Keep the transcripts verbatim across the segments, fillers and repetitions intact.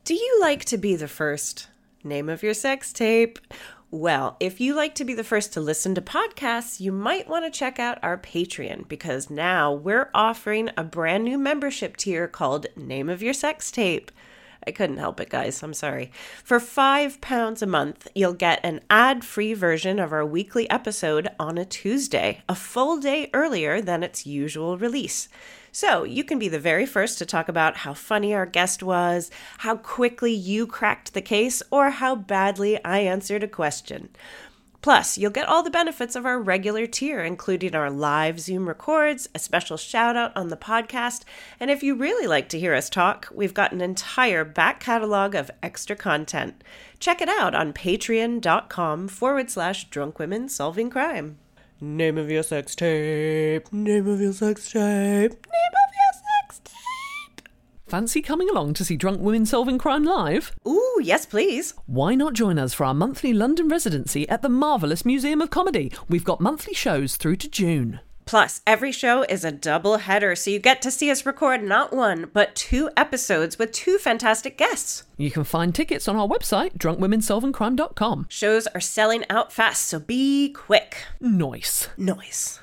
Do you like to be the first? Name of your sex tape. Well, if you like to be the first to listen to podcasts, you might want to check out our Patreon, because now we're offering a brand new membership tier called Name of Your Sex Tape. I couldn't help it, guys. I'm sorry. For five pounds a month, you'll get an ad-free version of our weekly episode on a Tuesday, a full day earlier than its usual release. So you can be the very first to talk about how funny our guest was, how quickly you cracked the case, or how badly I answered a question. Plus, you'll get all the benefits of our regular tier, including our live Zoom records, a special shout out on the podcast, and if you really like to hear us talk, we've got an entire back catalog of extra content. Check it out on patreon.com forward slash drunk women solving crime. Name of your sex tape. Name of your sex tape. Name of your sex tape. Fancy coming along to see Drunk Women Solving Crime live? Ooh, yes, please. Why not join us for our monthly London residency at the Marvellous Museum of Comedy? We've got monthly shows through to June. Plus, every show is a double header, so you get to see us record not one, but two episodes with two fantastic guests. You can find tickets on our website, drunk women solving crime dot com. Shows are selling out fast, so be quick. Nice. Nice.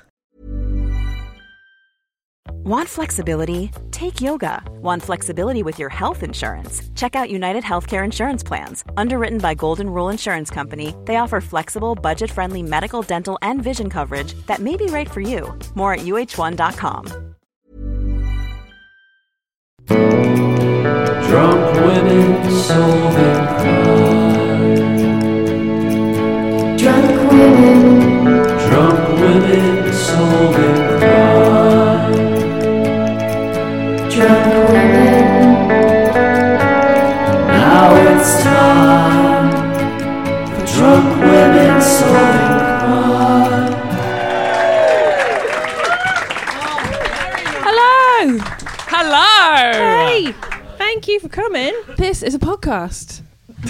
Want flexibility? Take yoga. Want flexibility with your health insurance? Check out United Healthcare Insurance Plans. Underwritten by Golden Rule Insurance Company, they offer flexible, budget-friendly medical, dental, and vision coverage that may be right for you. More at U H one dot com. Drunk women solving crime. Drunk women. Drunk women solving crime. Drunk women. Now it's time for drunk women solving crime. Hello! Hello! Hey! Thank you for coming. This is a podcast.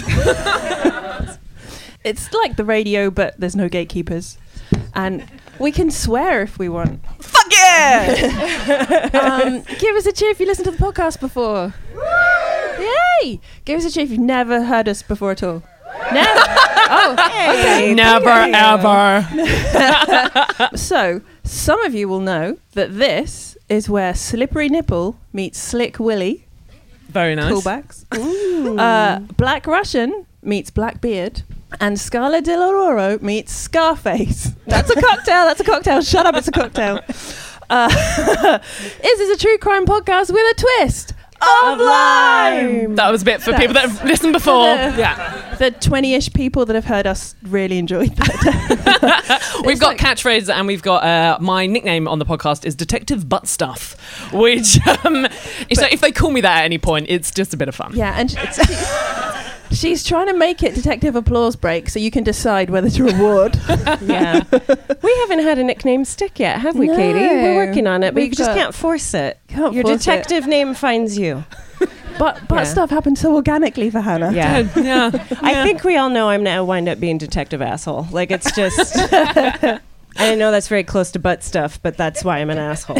It's like the radio, but there's no gatekeepers. And we can swear if we want. Fuck yeah! um, give us a cheer if you listened to the podcast before. Yay! Give us a cheer if you've never heard us before at all. Never? Oh, okay. Never ever. So, some of you will know that this is where Slippery Nipple meets Slick Willy. Very nice. Callbacks. Uh, Black Russian meets Blackbeard. And Scala de l'Aurora meets Scarface. That's a cocktail. That's a cocktail. Shut up. It's a cocktail. Uh, this is a true crime podcast with a twist of lime. That was a bit for That's people that have listened before. the- Yeah. The twenty-ish people that have heard us really enjoyed that. We've It's got like- catchphrases, and we've got uh, my nickname on the podcast is Detective Butt Stuff, which um, so if they call me that at any point, it's just a bit of fun. Yeah, and it's, she's trying to make it Detective Applause Break so you can decide whether to reward. Yeah. We haven't had a nickname stick yet, have we, No. Katie? We're working on it, but We've you just got- can't force it. Can't Your force detective name finds you. But but Yeah. stuff happened so organically for Hannah. Yeah. Yeah. I think we all know I'm now wind up being detective asshole. Like, it's just... I know that's very close to butt stuff, but that's why I'm an asshole.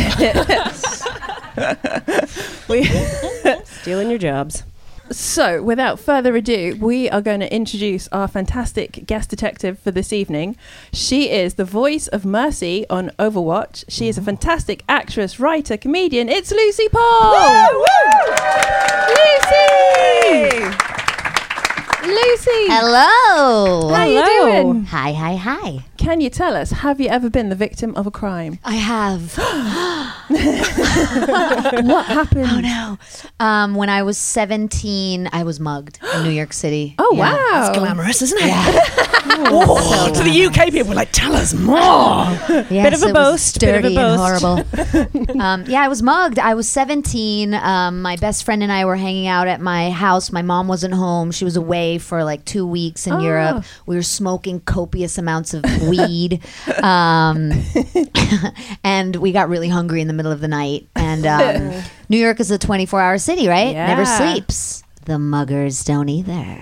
We Stealing your jobs. So, without further ado, we are going to introduce our fantastic guest detective for this evening. She is the voice of Mercy on Overwatch. She is a fantastic actress, writer, comedian. It's Lucy Paul! Woo! Lucy! Lucy! Hello. How you Hello. doing? Hi, hi, hi. Can you tell us, have you ever been the victim of a crime? I have. What happened? Oh no. Um, when I was seventeen, I was mugged in New York City. Oh, Yeah. wow. It's glamorous, isn't it? Yeah. Oh, to the U K people, like, tell us more. Yes, Bit of a it was boast, bit of a dirty and boast. horrible. um, yeah, I was mugged. I was seventeen. Um, my best friend and I were hanging out at my house. My mom wasn't home. She was away for like two weeks in Oh. Europe. We were smoking copious amounts of weed. Um, and we got really hungry in the middle of the night. And um, New York is a twenty-four hour city, right? Yeah. Never sleeps. the muggers don't either.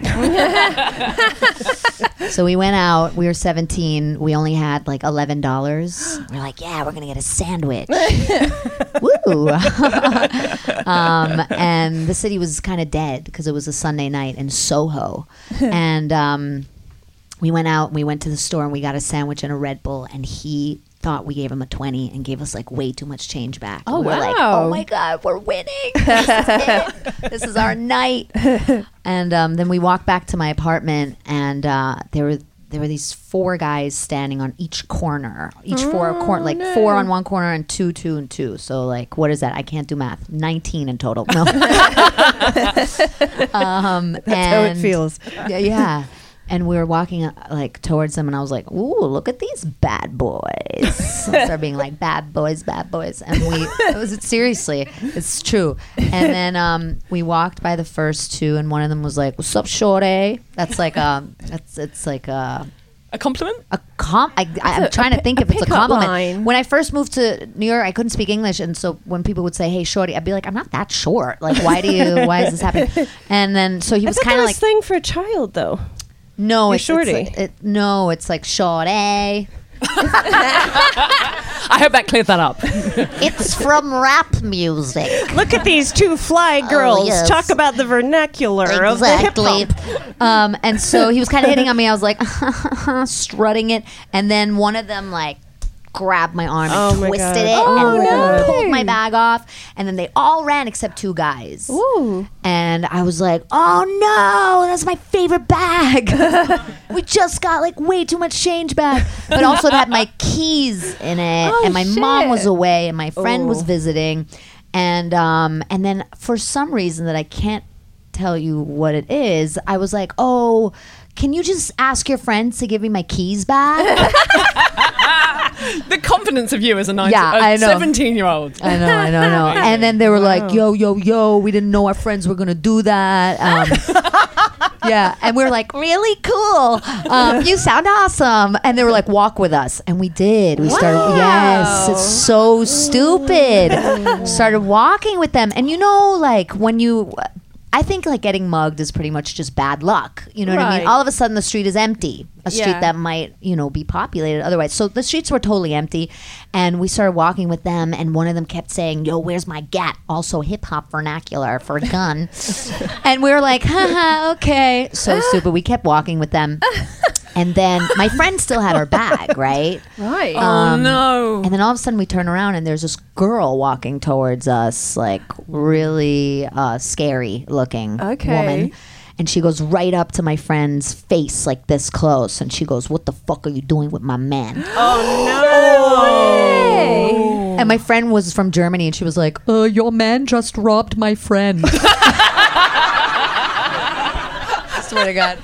So we went out. We were seventeen. We only had like eleven dollars. We're like, yeah, we're gonna get a sandwich. Woo! um, and the city was kind of dead because it was a Sunday night in Soho, and um, we went out. We went to the store and we got a sandwich and a Red Bull. And he thought we gave him a twenty and gave us like way too much change back. Oh, we were like, wow. oh my god, we're winning! This is it. This is our night. And um, then we walked back to my apartment, and uh, there were there were these four guys standing on each corner, each four corner, like no. four on one corner and two, two, and two. So like, what is that? I can't do math. Nineteen in total. No. um, That's how it and- feels. Yeah, yeah. And we were walking uh, like towards them, and I was like, "Ooh, look at these bad boys!" I started being like, "Bad boys, bad boys," and we it was seriously, it's true. And then um, we walked by the first two, and one of them was like, "What's up, shorty?" That's like um, that's it's like a A compliment? a comp. I, I, I'm a- trying a to think pi- if a it's a pickup compliment. line. When I first moved to New York, I couldn't speak English, and so when people would say, "Hey, shorty," I'd be like, "I'm not that short. Like, why do you? Why is this happening?" And then so he I was thought kind that of was like. thing for a child, though. No, You're it's, shorty. it's like, it, no, it's like shorty. I hope that cleared that up. It's from rap music. Look at these two fly girls. yes. Talk about the vernacular of the hip Exactly. hop. Um, and so he was kind of hitting on me. I was like strutting it, and then one of them like grabbed my arm Oh and my twisted God. it Oh and no. pulled my bag off, and then they all ran except two guys. Ooh. And I was like, oh no, that's my favorite bag. We just got like way too much change back. But also it had my keys in it. Oh, and my mom shit. was away and my friend was Oh. visiting. And um, and then for some reason that I can't tell you what it is, I was like, oh, can you just ask your friends to give me my keys back? The confidence of you as a nineteen, Yeah, I know. seventeen-year-old. I know, I know, I know. And then they were like, yo, yo, yo, we didn't know our friends were going to do that. Um, yeah. And we were like, really cool. Um, you sound awesome. And they were like, walk with us. And we did. We started, yes, it's so stupid. Started walking with them. And you know, like when you, I think like getting mugged is pretty much just bad luck. You know what I mean? Right. All of a sudden the street is empty. A street Yeah. that might, you know, be populated otherwise. So the streets were totally empty, and we started walking with them, and one of them kept saying, yo, where's my gat? Also hip hop vernacular for a gun. And we were like, haha, okay. So stupid. We kept walking with them. And then my friend still had her bag, right? Right. Oh Um, no. And then all of a sudden we turn around and there's this girl walking towards us, like really uh, scary looking Okay. woman. And she goes right up to my friend's face, like this close. And she goes, what the fuck are you doing with my man? Hey. And my friend was from Germany, and she was like, uh, your man just robbed my friend. I swear to God.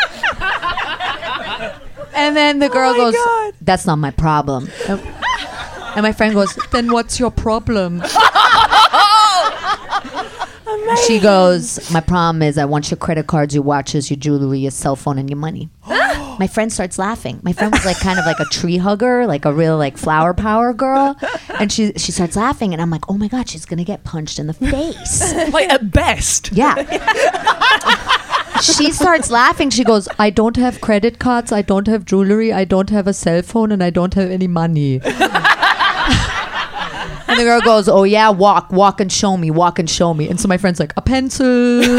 And then the girl goes, that's not my problem. And my friend goes, then what's your problem? She goes, my problem is I want your credit cards, your watches, your jewelry, your cell phone, and your money. My friend starts laughing. My friend was like kind of like a tree hugger, like a real like flower power girl. And she she starts laughing, and I'm like, oh my God, she's gonna get punched in the face. Like at best. Yeah. She starts laughing. She goes, I don't have credit cards, I don't have jewelry, I don't have a cell phone, and I don't have any money. And the girl goes, oh yeah, walk, walk and show me, walk and show me. And so my friend's like, a pencil. Oh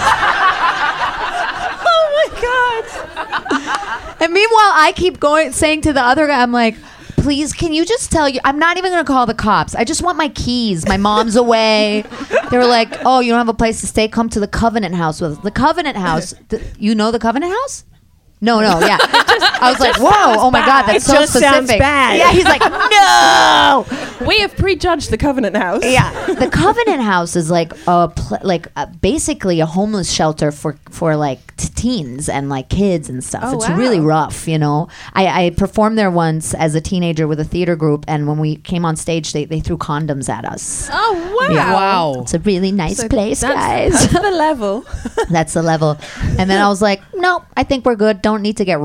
my God. And meanwhile, I keep going, saying to the other guy, I'm like, please, can you just tell you, I'm not even going to call the cops. I just want my keys. My mom's away. They were like, oh, you don't have a place to stay? Come to the Covenant House with us. The Covenant House. The, you know the Covenant House? No, no, yeah. I was like, whoa, oh my God, that's It so just specific. sounds bad. Yeah, he's like, no. We have prejudged the Covenant House. Yeah, the Covenant House is like a pl- like uh basically a homeless shelter for for like t- teens and like kids and stuff. Oh, it's wow. really rough, you know. I, I performed there once as a teenager with a theater group, and when we came on stage, they, they threw condoms at us. Oh wow. Yeah. Wow. It's a really nice So place, that's, guys. That's the level. That's the level. And then I was like, nope, I think we're good. Don't need to get raped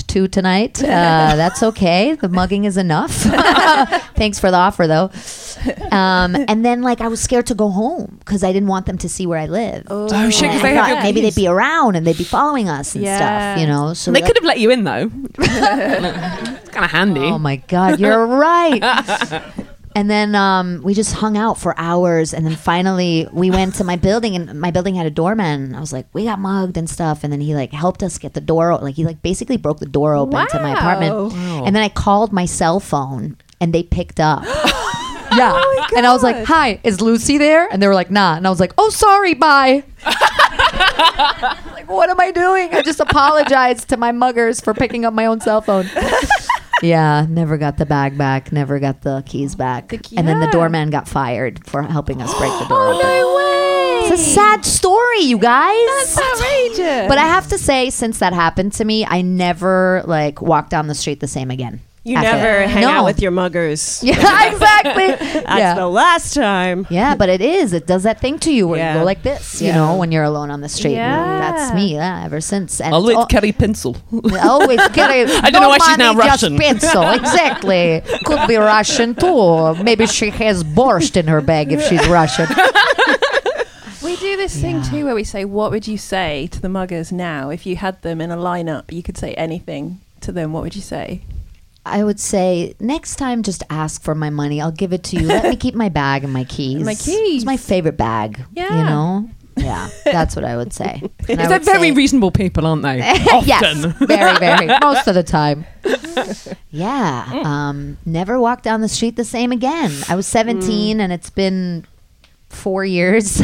two tonight. Uh, that's okay. The mugging is enough. Thanks for the offer, though. Um, and then, like, I was scared to go home because I didn't want them to see where I live. Oh shit! And Because I they have thought your maybe keys. they'd be around and they'd be following us and Yeah. stuff, you know. So They we- could have let you in though. It's kind of handy. Oh my God, you're right. And then um, we just hung out for hours, and then finally we went to my building, and my building had a doorman. I was like, "We got mugged and stuff," and then he like helped us get the door. o- Like he like basically broke the door open to my apartment. Wow. And then I called my cell phone, and they picked up. Yeah, Oh my and I was like, God. "Hi, is Lucy there?" And they were like, "Nah," and I was like, "Oh, sorry, bye." Like, what am I doing? I just apologized to my muggers for picking up my own cell phone. Yeah, never got the bag back, never got the keys back. The key- And then the yeah. doorman got fired for helping us break the door open. No way. It's a sad story, you guys. That's outrageous. But I have to say, since that happened to me, I never like walked down the street the same again. You after never that. hang No. out with your muggers. Yeah, exactly. That's yeah. the last time. Yeah, but it is. It does that thing to you where Yeah. you go like this, you Yeah. know, when you're alone on the street. Yeah. That's me. Yeah, ever since. And Always it's al- carry pencil. always get a. I don't know why she's now money, just Russian. pencil. Exactly. Could be Russian too. Maybe she has borscht in her bag if she's Russian. We do this thing too where we say, what would you say to the muggers now? If you had them in a lineup, you could say anything to them. What would you say? I would say next time, just ask for my money. I'll give it to you. Let me keep my bag and my keys. My keys. It's my favorite bag. Yeah. You know. Yeah, that's what I would say. And I They're would very say- reasonable people, aren't they? yes, Often. very, very. Most of the time. Yeah. Um, never walked down the street the same again. I was seventeen and it's been four years.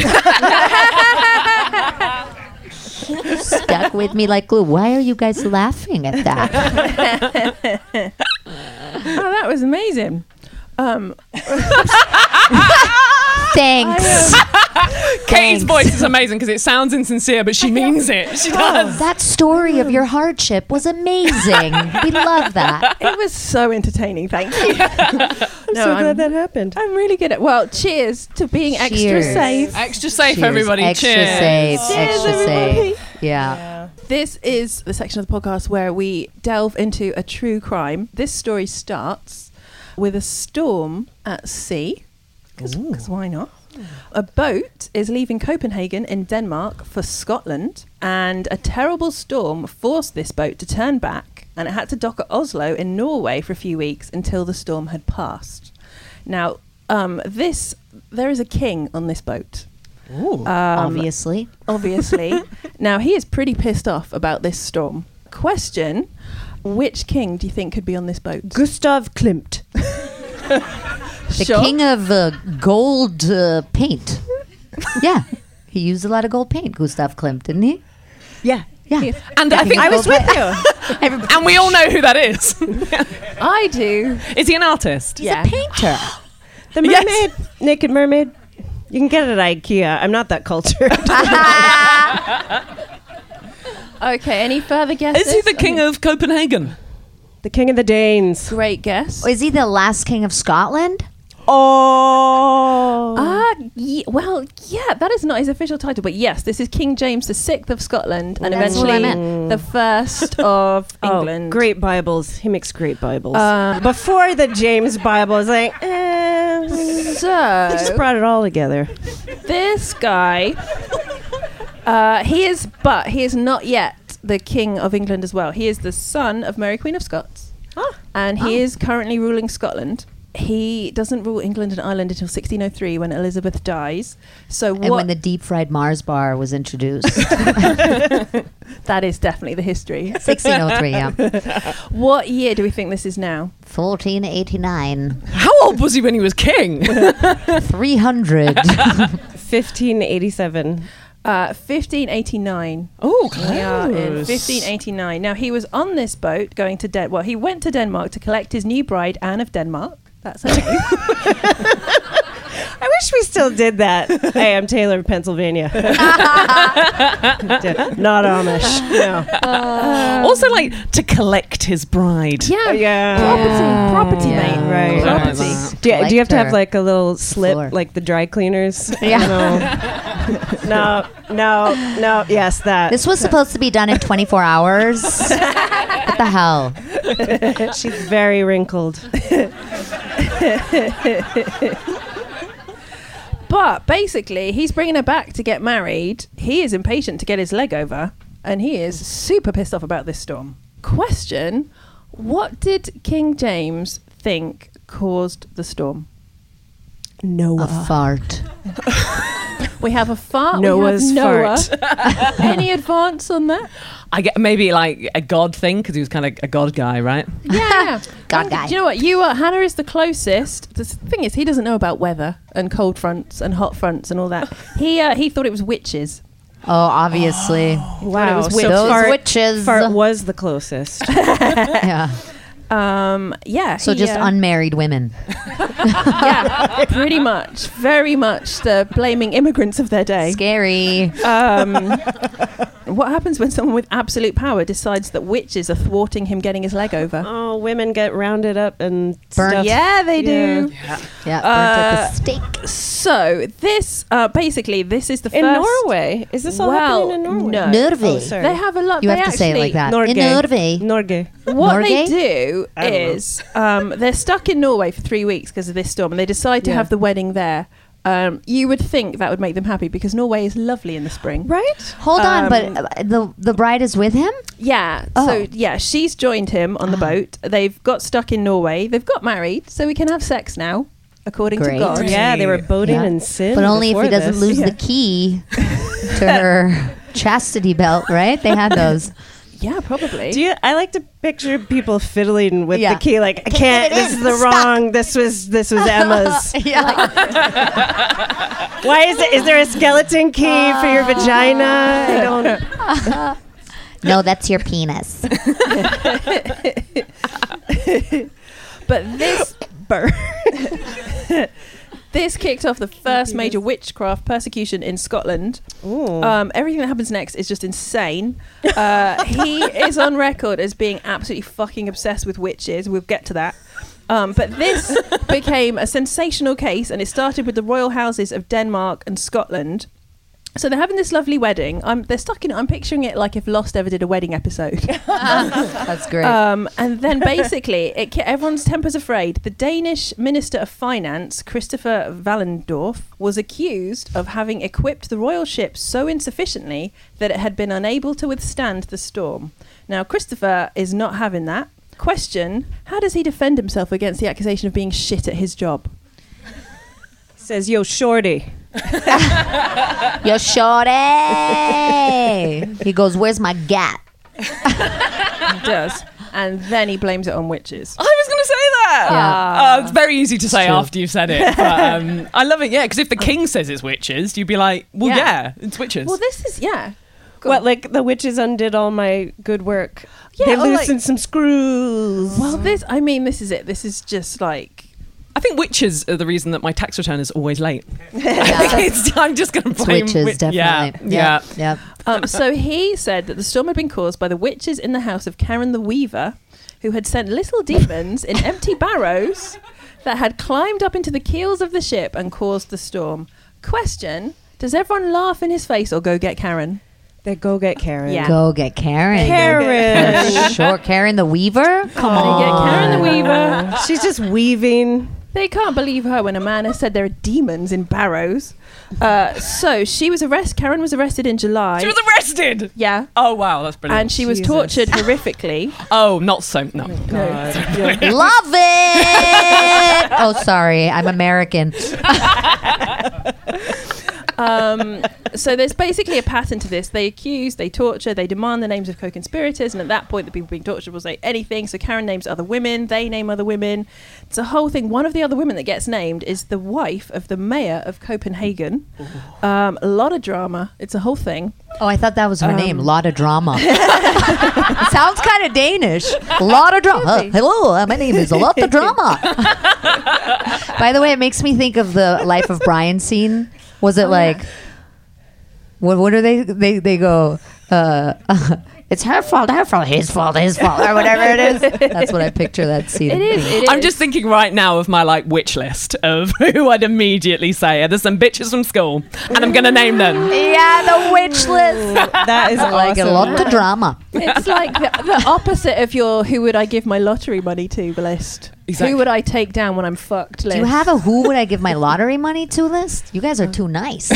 Stuck with me like glue. Why are you guys laughing at that? Oh, that was amazing. Um, Thanks. Katie's Thanks. voice is amazing because it sounds insincere, but she means it. She does. That story of your hardship was amazing. We love that. it was so entertaining. Thank you. I'm No, so I'm- glad that happened. I'm really good at. Well, cheers to being extra Cheers. safe. Extra safe, Cheers. everybody. Extra Cheers. safe. Cheers, Extra everybody. safe. Yeah. This is the section of the podcast where we delve into a true crime. This story starts with a storm at sea, because why not? A boat is leaving Copenhagen in Denmark for Scotland, and a terrible storm forced this boat to turn back, and it had to dock at Oslo in Norway for a few weeks until the storm had passed. Now, um, this there is a king on this boat. Um, Obviously. obviously. Now, he is pretty pissed off about this storm. Question, which king do you think could be on this boat? Gustav Klimt. The Sure. king of uh, gold uh, paint. Yeah. He used a lot of gold paint, Gustav Klimt, didn't he? Yeah. Yeah. And I think I was with you. and we all know who that is. I do. Is he an artist? He's a painter. The Yes. mermaid, Naked Mermaid. You can get it at IKEA. I'm not that cultured. Okay, any further guesses? Is he the king of Copenhagen? The King of the Danes. Great guess. Is he the last king of Scotland? Oh. Ah, ye- well, yeah, that is not his official title, but yes, this is King James the Sixth of Scotland, and That's what I eventually meant. the first of Oh, England. great Bibles. He makes great Bibles. Uh, Before the James Bible, I was like, eh. So They just brought it all together. this guy, uh, he is, but he is not yet the King of England as well. He is the son of Mary Queen of Scots, and he is currently ruling Scotland. He doesn't rule England and Ireland until sixteen oh three when Elizabeth dies. So And what? when the deep fried Mars bar was introduced. That is definitely the history. sixteen oh three, yeah. What year do we think this is now? fourteen eighty-nine. How old was he when he was king? three hundred. fifteen eighty-seven. Uh, fifteen eighty-nine. Oh, We are in close. fifteen eighty-nine. Now, he was on this boat going to Den. Well, he went to Denmark to collect his new bride, Anne of Denmark. That's her name. I wish we still did that. Hey, I'm Taylor of Pennsylvania. Not Amish. No. Also, like to collect his bride. Yeah. Yeah. Property. Property, Yeah. mate. Right. Property. Do you, do you have to have Collector. like a little slip, Floor. like the dry cleaners? Yeah. No, no, no, no. Yes, that. This was supposed to be done in twenty-four hours. But What the hell? She's very wrinkled. But basically, he's bringing her back to get married. He is impatient to get his leg over, and he is super pissed off about this storm. Question: what did King James think caused the storm? Noah. A fart. We have a fart. Noah's we have Noah. fart. Any advance on that? I get maybe like a god thing because he was kind of a god guy, right? Yeah. God guy. Do you know what? You are, Hannah is the closest. The thing is, he doesn't know about weather and cold fronts and hot fronts and all that. He uh, he thought it was witches. Oh, obviously. Wow. it was so witches. Those fart, witches. fart was the closest. Yeah. Um, yeah. So he, just uh, unmarried women. yeah, pretty much, very much the blaming immigrants of their day. Scary. Um, what happens when someone with absolute power decides that witches are thwarting him getting his leg over? Oh, women get rounded up and Burnt. stuff. Yeah, they do. Yeah, burnt Uh, at the stake. So this, uh, basically, this is the In first. Norway? Is this all Well, happening in Norway? no. Norway. Oh, sorry. They have a lot. You they have to say it like that. Norge. In Norway. Norge. What they Norgay? do I don't know. is um, they're stuck in Norway for three weeks because of this storm, and they decide to Yeah. have the wedding there. Um, you would think that would make them happy because Norway is lovely in the spring, Right? Hold on, Um, but uh, the the bride is with him? Yeah. Oh. So yeah, she's joined him on the Ah. boat. They've got stuck in Norway. They've got married, so we can have sex now, according Great. to God. Yeah, they were boating Yeah. in sin. But only if he before doesn't this. lose Yeah. the key to her chastity belt, right? They had those. Yeah, probably. Do you? I like to picture people fiddling with Yeah. the key. Like I Can't can't. get it This in. is the Stuck. wrong. This was. This was Emma's. Yeah. Why is it? Is there a skeleton key for your vagina? I don't. No, that's your penis. But this bird. This kicked off the first major witchcraft persecution in Scotland. Ooh. Um, everything that happens next is just insane. Uh, he is on record as being absolutely fucking obsessed with witches. We'll get to that. Um, but this became a sensational case, and it started with the royal houses of Denmark and Scotland. So they're having this lovely wedding. Um, they're stuck in it. I'm picturing it like if Lost ever did a wedding episode. That's great. Um, and then basically, it, ki- everyone's temper's afraid. The Danish Minister of Finance, Christopher Wallendorf, was accused of having equipped the royal ship so insufficiently that it had been unable to withstand the storm. Now, Christopher is not having that. Question: how does he defend himself against the accusation of being shit at his job? Says yo, shorty. Yo, shorty. He goes, where's my gat? He does. And then he blames it on witches. I was going to say that. Yeah. Oh, it's very easy to say true. after you've said it. But, um, I love it, yeah, because if the king says it's witches, you'd be like, well, Yeah. yeah, it's witches. Well, this is, yeah. Go What? on. Like the witches undid all my good work. Yeah, they or like- loosened some screws. Well, this, I mean, this is it. This is just like, I think witches are the reason that my tax return is always late. I Yeah. think it's, I'm just going to It's blame witches, wit- definitely. Yeah, Yeah. yeah. Yep. Um, so he said that the storm had been caused by the witches in the house of Karen the Weaver, who had sent little demons in empty barrows that had climbed up into the keels of the ship and caused the storm. Question: does everyone laugh in his face or go get Karen? They go get Karen. Yeah. Go get Karen. Karen. Sure, Karen the Weaver? Come They on. get Karen the Weaver. She's just weaving. They can't believe her when a man has said there are demons in barrows. Uh, so she was arrested. Karen was arrested in July. She was arrested. yeah. Oh, wow, that's brilliant. And she was Jesus. tortured horrifically. oh, not so, no. Love it. Oh, sorry. I'm American. Um, so there's basically a pattern to this. They accuse, they torture, they demand the names of co-conspirators, and at that point the people being tortured will say anything. So Karen names other women, they name other women. It's a whole thing. One of the other women that gets named is the wife of the mayor of Copenhagen. Um, a lot of drama. It's a whole thing. Oh, I thought that was her Um, name. Lot of drama. Sounds kind of Danish. Lot of drama. Could be. Hello, uh, my name is a lot of drama. By the way, it makes me think of the Life of Brian scene. Was it Oh, like, yeah. what? What are they? They they go. uh, it's her fault, her fault, his fault, his fault, or whatever it is. That's what I picture that scene. It is. It is. I'm just thinking right now of my like witch list of who I'd immediately say. There's some bitches from school, and I'm gonna name them. Yeah, the witch list. That is I like awesome. a lot of drama. It's like the, the opposite of your "who would I give my lottery money to" list. Exactly. Who would I take down when I'm fucked list? Do you have a who would I give my lottery money to list? You guys are too nice.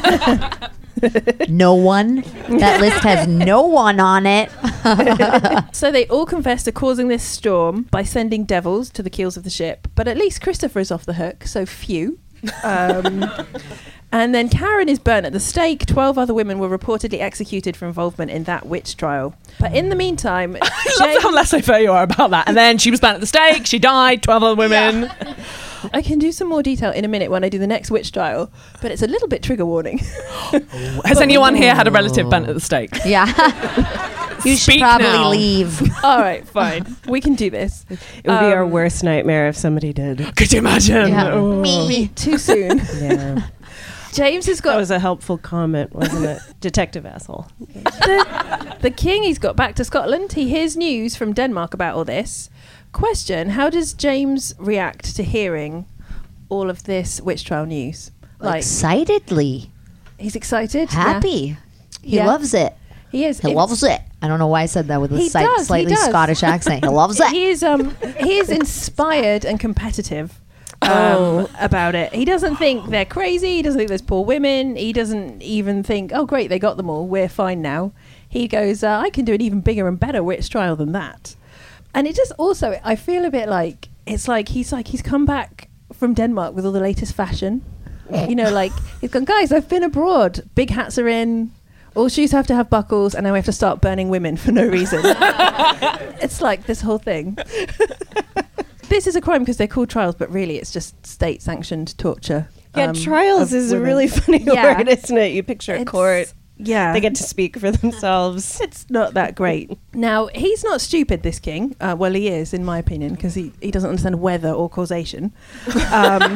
No one. That list has no one on it. So they all confess to causing this storm by sending devils to the keels of the ship. But at least Christopher is off the hook, so phew. Um, and then Karen is burnt at the stake. Twelve other women were reportedly executed for involvement in that witch trial. But in the meantime, I love how laissez-faire you are about that. And then she was burnt at the stake. She died. Twelve other women. Yeah. I can do some more detail in a minute when I do the next witch trial, but it's a little bit trigger warning. Has anyone here had a relative burnt at the stake? Yeah. You should Speak probably now. leave. All right, fine. We can do this. It would be our Um, worst nightmare if somebody did. Could you imagine? Yeah. Oh. Me. Too soon. Yeah. James has That got was a helpful comment, wasn't it? Detective asshole. the, the king. He's got back to Scotland. He hears news from Denmark about all this. Question: how does James react to hearing all of this witch trial news? Like Excitedly. he's excited, Happy. He Yeah. loves it. Yeah. He is. He loves it. I don't know why I said that with a He slight- does, he slightly does. Scottish accent. He loves it. He is. Um. He is inspired and competitive. Um, Oh. about it. He doesn't think they're crazy. He doesn't think there's poor women. He doesn't even think, oh, great, they got them all. We're fine now. He goes, uh, I can do an even bigger and better witch trial than that. And it just also, I feel a bit like, it's like he's like, he's come back from Denmark with all the latest fashion. You know, like, he's gone, guys, I've been abroad. Big hats are in. All shoes have to have buckles. And now we have to start burning women for no reason. It's like this whole thing. This is a crime because they're called trials, but really it's just state-sanctioned torture. Yeah, um, trials of is a women. really funny Yeah. word, isn't it? You picture a It's- court. Yeah. They get to speak for themselves. It's not that great. Now, he's not stupid, this king. Uh, well, he is, in my opinion, because he, he doesn't understand weather or causation. Um,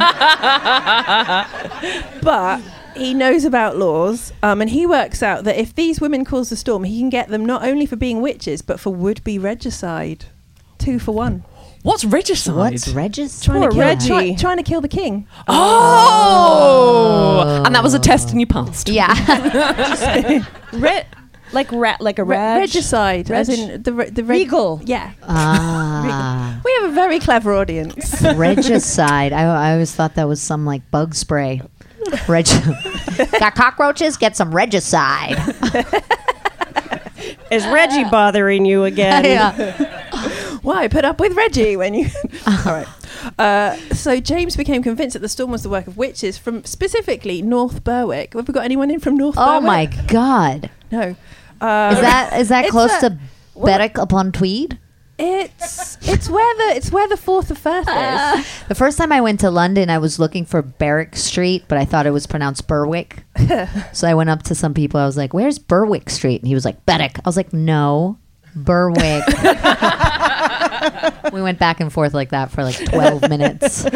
but he knows about laws, um, and he works out that if these women cause the storm, he can get them not only for being witches, but for would-be regicide. Two for one. What's regicide? What's Regis? Trying to, Poor kill, Reggie. try- trying to kill the king. Oh! And that was a test and you passed. Yeah. Re- like rat, like a Re- rag. regicide, as Reg- in the re- the reg- Regal. Yeah, Ah. we have a very clever audience. Regicide. I, I always thought that was some like bug spray. Reg. Got cockroaches? Get some regicide. Is Reggie bothering you again? Yeah. Why put up with Reggie when you? All right. Uh, so James became convinced that the storm was the work of witches from specifically North Berwick. Have we got anyone in from North Oh Berwick? my God. No. Uh, Is that is that it's close a- to Berwick upon Tweed? It's it's where the it's where the Fourth of Firth is. The first time I went to London, I was looking for Berwick Street, but I thought it was pronounced Berwick. So I went up to some people. I was like, "Where's Berwick Street?" And he was like, "Berwick." I was like, "No, Berwick." We went back and forth like that for like twelve minutes.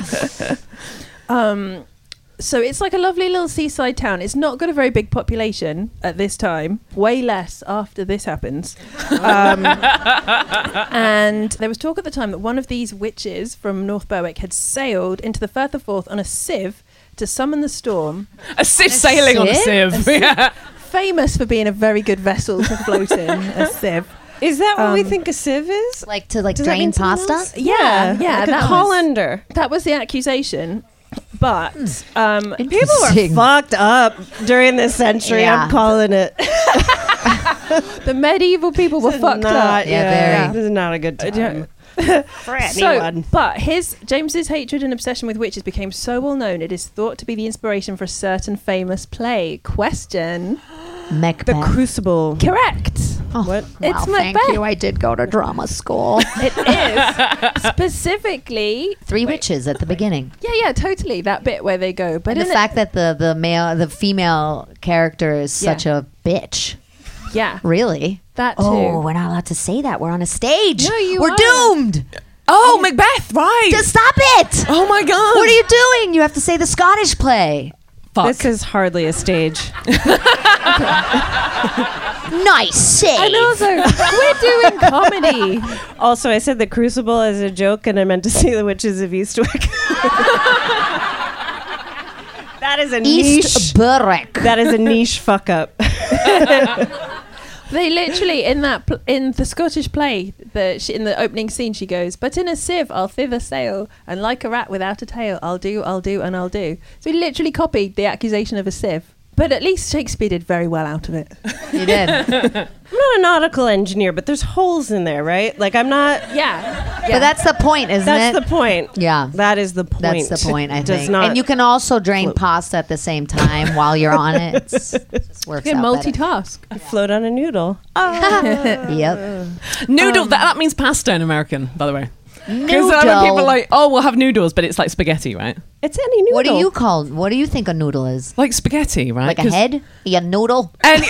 Um, so it's like a lovely little seaside town. It's not got a very big population at this time. Way less after this happens. Um, and there was talk at the time that one of these witches from North Berwick had sailed into the Firth of Forth on a sieve to summon the storm. A sieve sailing on a sieve? sieve. Yeah. Famous for being a very good vessel to float in, a sieve. Is that what we Um, think a sieve is? Like to like Does that drain mean something pasta. else? Yeah, yeah, like that a was- colander. That was the accusation. But um, People were Interesting. fucked up during this century. Yeah. I'm calling it. the medieval people were This is fucked not, up. Yeah, Yeah, very. this is not a good Uh, time for So, anyone. but his James's hatred and obsession with witches became so well known, it is thought to be the inspiration for a certain famous play. Question: The Macbeth. Crucible. Correct. Oh, What? wow, It's thank Macbeth. you. I did go to drama school. It is specifically. Three Wait. witches at the beginning. Yeah, yeah, totally. That bit where they go, but And the in it- fact that the the male the female character is Yeah. such a bitch. yeah, Really? that too. Oh, we're not allowed to say that. We're on a stage. No, you We're are. doomed. Oh, Macbeth, right. Just stop it. oh my God. What are you doing? You have to say the Scottish play. Fuck. This is hardly a stage. Nice save. And also, we're doing comedy. Also, I said the Crucible as a joke, and I meant to say the Witches of Eastwick. That is a East niche. Berwick. That is a niche fuck up. They literally in that pl- in the Scottish play, the she, in the opening scene, she goes, "But in a sieve, I'll thither sail, and like a rat without a tail, I'll do, I'll do, and I'll do." So he literally copied the accusation of a sieve, but at least Shakespeare did very well out of it. You did. I'm not a nautical engineer, but there's holes in there, right? Like I'm not. Yeah, But that's the point, isn't That's it? the point. Yeah. That is the point. That's the point, I Does think. not And you can also drain float. pasta at the same time while you're on it. It's, it just works you can out better. multitask. float on a noodle. Yep. Noodle. that, that means pasta in American, by the way. Because Noodle. people are like, oh, we'll have noodles, but it's like spaghetti, right? It's any noodle. What do you call? What do you think a noodle is? Like spaghetti, right? Like a 'Cause- head? A noodle? And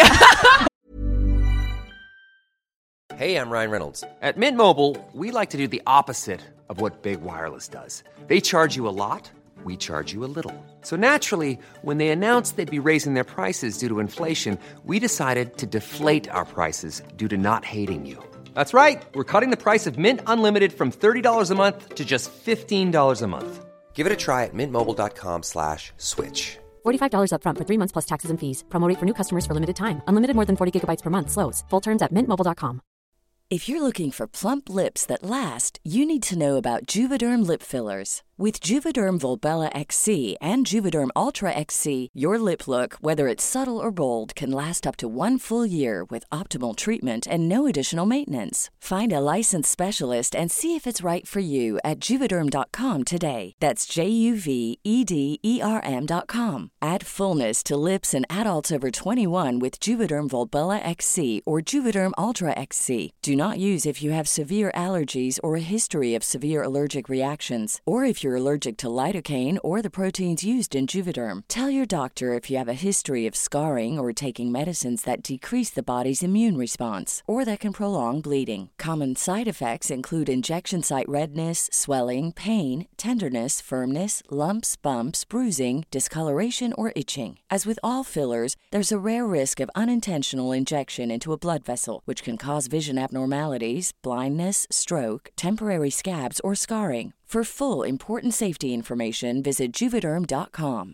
Hey, I'm Ryan Reynolds. At Mint Mobile, we like to do the opposite of what Big Wireless does. They charge you a lot, we charge you a little. So naturally, when they announced they'd be raising their prices due to inflation, we decided to deflate our prices due to not hating you. That's right. We're cutting the price of Mint Unlimited from thirty dollars a month to just fifteen dollars a month. Give it a try at mintmobile.com slash switch. forty-five dollars up front for three months plus taxes and fees. Promo rate for new customers for limited time. Unlimited more than forty gigabytes per month. Slows full terms at mint mobile dot com. If you're looking for plump lips that last, you need to know about Juvederm lip fillers. With Juvederm Volbella X C and Juvederm Ultra X C, your lip look, whether it's subtle or bold, can last up to one full year with optimal treatment and no additional maintenance. Find a licensed specialist and see if it's right for you at juvederm dot com today. That's J U V E D E R M dot com. Add fullness to lips in adults over twenty-one with Juvederm Volbella X C or Juvederm Ultra X C. Do not use if you have severe allergies or a history of severe allergic reactions, or if you're allergic to lidocaine or the proteins used in Juvederm. Tell your doctor if you have a history of scarring or taking medicines that decrease the body's immune response or that can prolong bleeding. Common side effects include injection site redness, swelling, pain, tenderness, firmness, lumps, bumps, bruising, discoloration, or itching. As with all fillers, there's a rare risk of unintentional injection into a blood vessel, which can cause vision abnormalities, blindness, stroke, temporary scabs, or scarring. For full important safety information, visit juvederm dot com.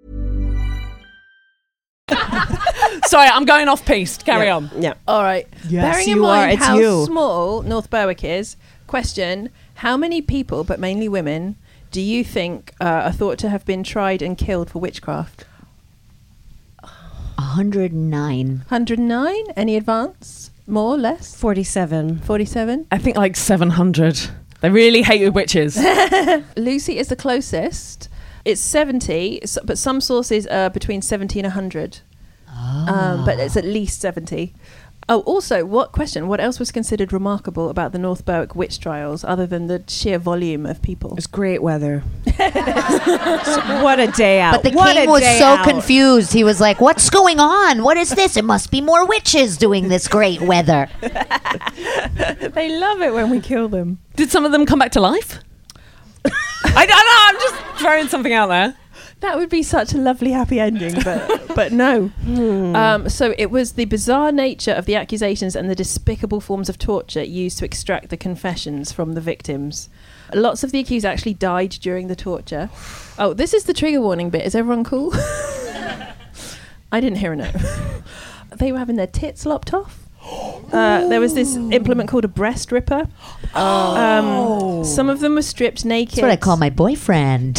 sorry, I'm going off piste. Carry Yeah. on. Yeah. All right. Yes, Bearing in you mind are. It's how you. small North Berwick is, question, how many people, but mainly women, do you think uh, are thought to have been tried and killed for witchcraft? one hundred nine. one hundred nine? Any advance? More, less? forty-seven. forty-seven? I think like seven hundred. They really hated witches. Lucy is the closest. It's seventy, so- but some sources are between seventy and one hundred. Um, but it's at least seventy. Oh, also, what question? What else was considered remarkable about the North Berwick witch trials other than the sheer volume of people? It's great weather. What a day out. But the What king a was day so out. confused. He was like, what's going on? What is this? It must be more witches doing this great weather. They love it when we kill them. Did some of them come back to life? I don't know. I'm just throwing something out there. That would be such a lovely happy ending, but but no. Um, so it was the bizarre nature of the accusations and the despicable forms of torture used to extract the confessions from the victims. Lots of the accused actually died during the torture. Oh, this is the trigger warning bit. Is everyone cool? I didn't hear a no. They were having their tits lopped off. Uh, there was this implement called a breast ripper. Oh. Um, some of them were stripped naked. That's what I call my boyfriend.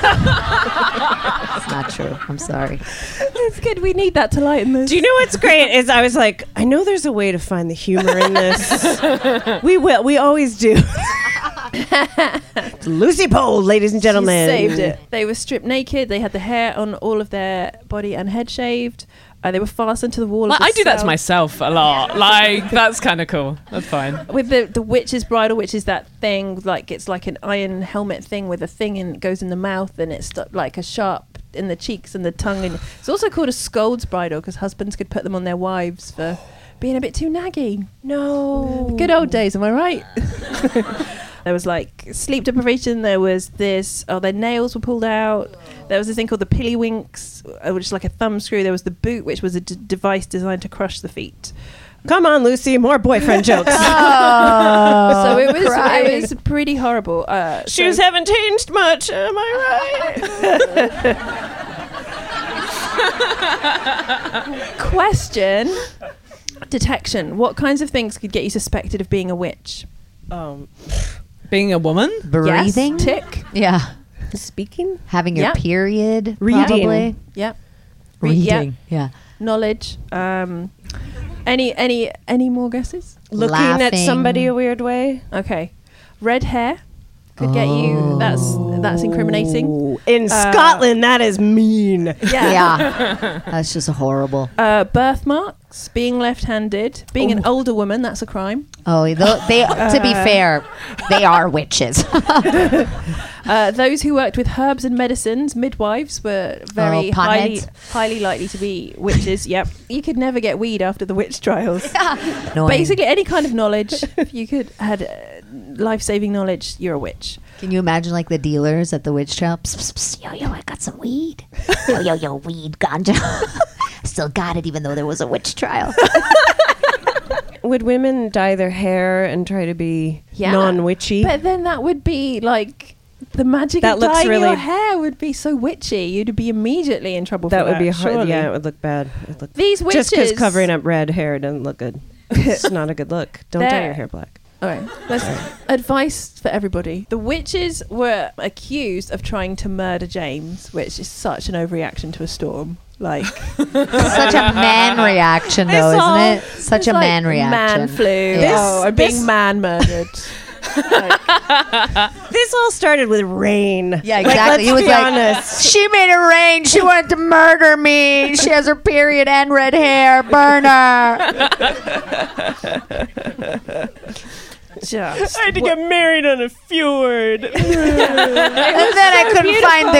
It's not true. I'm sorry. It's good. We need that to lighten this. Do you know what's great is I was like, I know there's a way to find the humor in this. We will. We always do. Lucy Pole, ladies and gentlemen. She saved it. They were stripped naked. They had the hair on all of their body and head shaved. Uh, they were fastened to the wall. Like, of the I do that to cell. myself a lot. Like, that's kind of cool. That's fine. With the the witch's bridle, which is that thing, like it's like an iron helmet thing with a thing and it goes in the mouth and it's st- like a sharp in the cheeks and the tongue. And it's also called a scold's bridle because husbands could put them on their wives for being a bit too naggy. No. Good old days, am I right? There was like sleep deprivation. There was this, oh, their nails were pulled out. There was this thing called the pillywinks, uh, which is like a thumb screw. There was the boot, which was a d- device designed to crush the feet. Come on, Lucy, more boyfriend jokes. Oh, so it was it was pretty horrible. Uh, Shoes so haven't changed much, am I right? question: detection. What kinds of things could get you suspected of being a witch? Um, Being a woman? Breathing? Yes. Tick. Yeah. speaking, Having your Yep. period. Reading. Probably. Yep. Re- yeah. Reading. Yeah. Knowledge. Um, any any any more guesses? looking at Laughing. somebody a weird way. Okay. Red hair could get you. That's that's incriminating. Ooh, in Uh, Scotland, that is mean. Yeah. Yeah. That's just horrible. Uh, birthmarks, being left-handed, being an older woman, that's a crime. Oh, they, they to be fair, they are witches. Uh, those who worked with herbs and medicines, midwives, were very Oh, highly potheads. highly likely to be witches. Yep. You could never get weed after the witch trials. Annoying. Basically, any kind of knowledge. If you could had uh, life-saving knowledge, you're a witch. Can you imagine like the dealers at the witch shop? Psst, psst, psst, yo, yo, I got some weed. Yo, yo, yo, weed, ganja. Still got it even though there was a witch trial. Would women dye their hair and try to be Yeah. non-witchy? But then that would be like the magic That of looks dyeing really- your hair would be so witchy. You'd be immediately in trouble. that for would that be hard. surely. Yeah, it would look bad. It would look These witches. just because covering up red hair doesn't look good. It's not a good look. Don't dye They're- your hair black. Okay, that's advice for everybody. The witches were accused of trying to murder James, which is such an overreaction to a storm. Like Such a man reaction, though, It's all- isn't it? Such it's a like man reaction. Man flu. Yeah. Oh, I'm This- being man murdered. Like, This all started with rain. Yeah, Like, exactly. let's He was be like, honest. she made it rain. She wanted to murder me. She has her period and red hair. Burn her. just I had to get married on a fjord. And then I couldn't find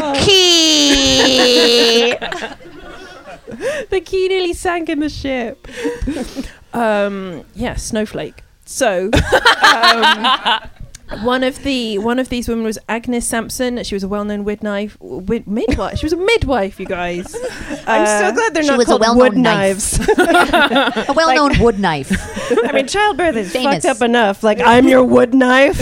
the key. the key nearly sank in the ship. um, yeah, snowflake. So, um, one of the one of these women was Agnes Sampson. She was a well-known midwife. Wid, midwife. She was a midwife, you guys. I'm Uh, so glad they're she not was a called well-known wood knife. knives. A well-known wood knife. I mean, childbirth is Famous. fucked up enough. Like, I'm your wood knife.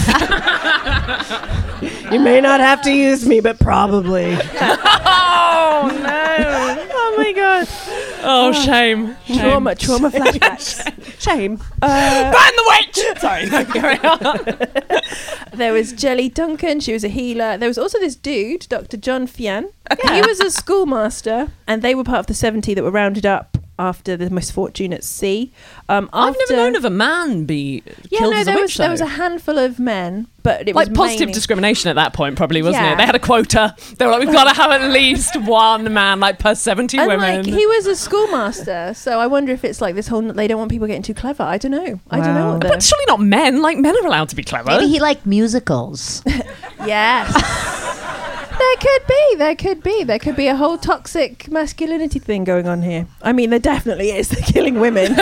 You may not have to use me, but probably. Oh, no. Oh my god. Oh, shame. trauma, trauma flashbacks. Shame. Uh, Burn the witch! Sorry, no, carry on. There was Jelly Duncan. She was a healer. There was also this dude, Doctor John Fian. He was a schoolmaster, and they were part of the seventy that were rounded up after the misfortune at sea. Um, I've after, never known of a man be Yeah, killed no, as a there witch, was there though. was a handful of men, but it like was positive mainly- discrimination at that point, probably, wasn't Yeah. it? They had a quota. They were like, we've got to have at least one man, like per seventy And women. like he was a schoolmaster, so I wonder if it's like this whole they don't want people getting too clever. I don't know. I don't know. Wow. What the, but surely not men. Like men are allowed to be clever. Maybe he liked musicals. yes. There could be, there could be, there could be a whole toxic masculinity thing going on here. I mean, there definitely is. They're killing women.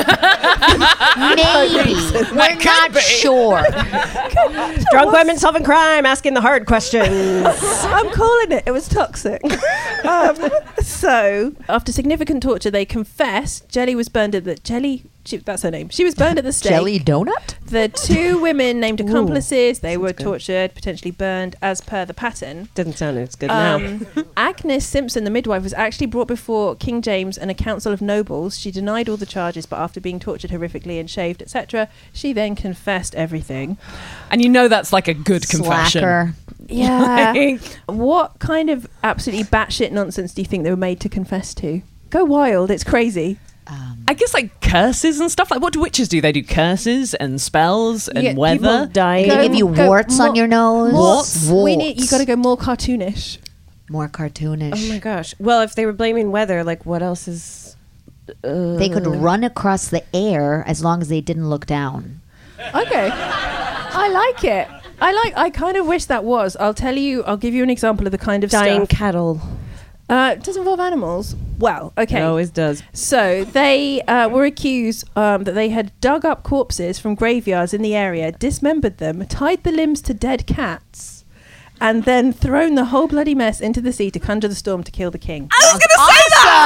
Maybe. We're not sure. Drunk women solving crime, asking the hard questions. I'm calling it. It was toxic. um, so, after significant torture, they confessed. Jelly was burned at the Jelly. She, that's her name. She was burned at the stake. Jelly donut? The two women named accomplices. They were tortured, potentially burned, as per the pattern. Doesn't sound as good now. Um, Agnes Simpson, the midwife, was actually brought before King James and a council of nobles. She denied all the charges, but after being tortured horrifically and shaved, et cetera, she then confessed everything. and you know that's like a good confession. Slacker. Yeah. Like- What kind of absolutely batshit nonsense do you think they were made to confess to? Go wild. It's crazy. Um, I guess like curses and stuff. Like what do witches do? They do curses and spells and Yeah, weather. People dying. they Go- give you go warts more- on your nose. Warts? We need. You got to go more cartoonish. More cartoonish. Oh my gosh. Well, if they were blaming weather, like what else is? Uh, They could run across the air as long as they didn't look down. Okay. I like it. I like. I kind of wish that was. I'll tell you. I'll give you an example of the kind of dying stuff. cattle. Uh, it does involve animals. Well, okay. It always does. So they uh, were accused um, that they had dug up corpses from graveyards in the area, dismembered them, tied the limbs to dead cats, and then thrown the whole bloody mess into the sea to conjure the storm to kill the king. I was going to say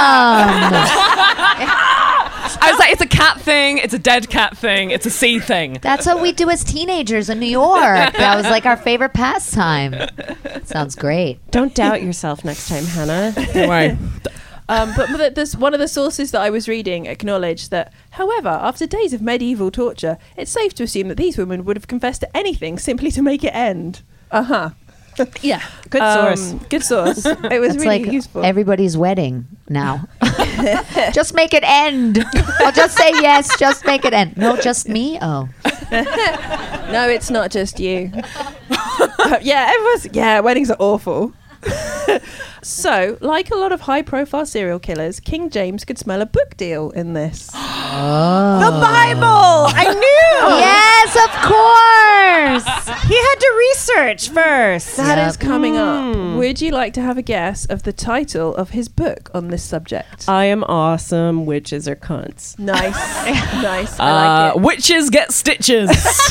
that! I was like, it's a cat thing, it's a dead cat thing, it's a sea thing. That's what we do as teenagers in New York. That was like our favorite pastime. Sounds great. Don't doubt yourself next time, Hannah. Don't worry. Um, but but this, one of the sources that I was reading acknowledged that, however, after days of medieval torture, it's safe to assume that these women would have confessed to anything simply to make it end. Uh-huh. Yeah. Good Um, source. good source. It was It's really like useful. everybody's wedding now. Just make it end. I'll just say yes. Just make it end. No, just me. Oh, No, it's not just you. Uh, yeah, everyone's. Yeah, weddings are awful. So, like a lot of high-profile serial killers, King James could smell a book deal in this. The Bible! I knew! yes, of course. He had to research first. That Yep. is coming up. Would you like to have a guess of the title of his book on this subject? I am awesome. Witches are cunts. Nice. Nice. I Uh, like it. witches get stitches.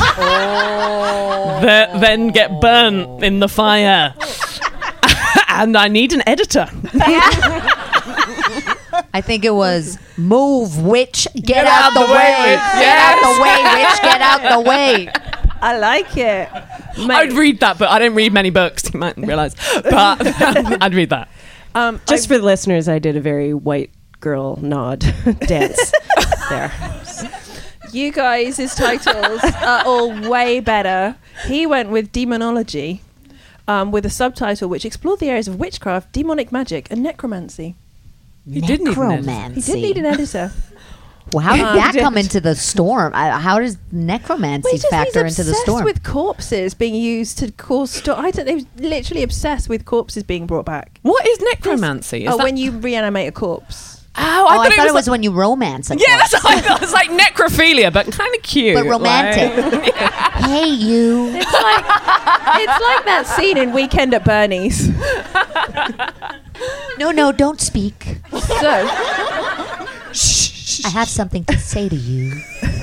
That then get burnt in the fire. And I need an editor. I think it was move, witch, get, Get out, out the the way. way, witch. Get Yes. out the way, witch, get out the way. I like it. Mate, I'd read that, but I don't read many books. You might realise, but I'd read that. um, Just I- for the listeners, I did a very white girl nod dance there. you guys' titles are all way better. He went with demonology, um, with a subtitle which explored the areas of witchcraft, demonic magic, and necromancy. You did need an editor. Necromancy. He did need an editor. Well, how did Um, that did- come into the storm? I, how does necromancy Well, he's just- factor he's into the obsessed storm? with corpses being used to cause sto- I don't. They was literally obsessed with corpses being brought back. What is necromancy? Is oh, that- when you reanimate a corpse. Oh, oh, I I thought, thought it it was. was when you romance a like, yeah, corpse. that's what I thought. It's like necrophilia, but kind of cute. But romantic. Like- Hey, you. It's like it's like that scene in Weekend at Bernie's. No, no, don't speak. So I have something to say to you.